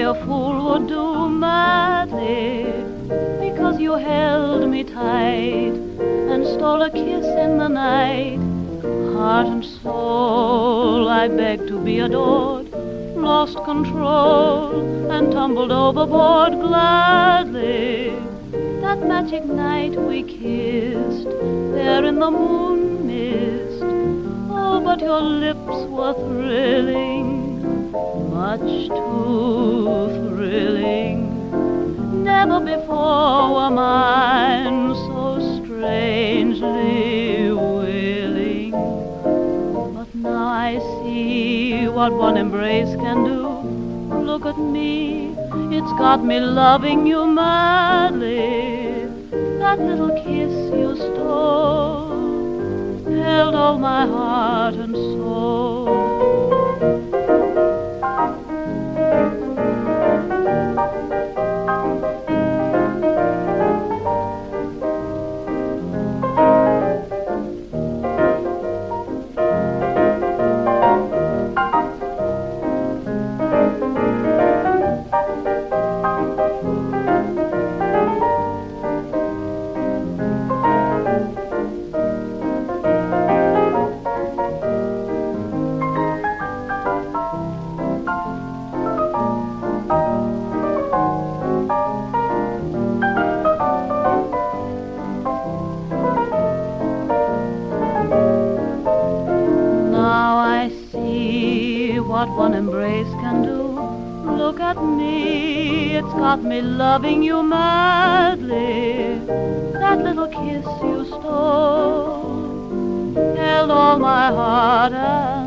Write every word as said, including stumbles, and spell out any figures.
a fool would do madly, because you held me tight and stole a kiss in the night. Heart and soul, I begged to be adored, lost control and tumbled overboard gladly. That magic night we kissed there in the moon mist. Oh, but your lips were thrilling, much too thrilling. Never before were mine so strangely willing. But now I see what one embrace can do. Look at me, it's got me loving you madly. That little kiss you stole held all my heart and soul. What one embrace can do. Look at me, it's got me loving you madly. That little kiss you stole held all my heart and